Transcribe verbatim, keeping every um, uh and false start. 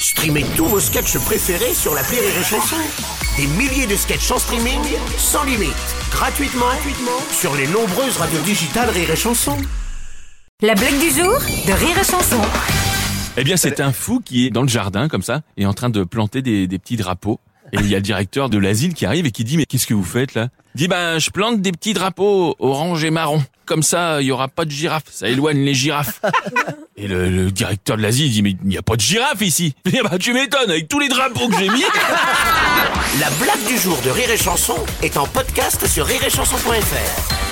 Streamez tous vos sketchs préférés sur l'appli Rire et Chanson. Des milliers de sketchs en streaming, sans limite, gratuitement, gratuitement sur les nombreuses radios digitales Rire et Chanson. La blague du jour de Rire et Chanson. Eh bien, c'est un fou qui est dans le jardin, comme ça, et en train de planter des, des petits drapeaux. Et il y a le directeur de l'asile qui arrive et qui dit « Mais qu'est-ce que vous faites, là ?» Il dit « Ben, je plante des petits drapeaux orange et marron. Comme ça, il y aura pas de girafes. Ça éloigne les girafes. » Et le, le directeur de l'asile dit « Mais il n'y a pas de girafes ici. » Il dit « Bah, tu m'étonnes, avec tous les drapeaux que j'ai mis. » La blague du jour de Rire et Chanson est en podcast sur rire et chanson point f r.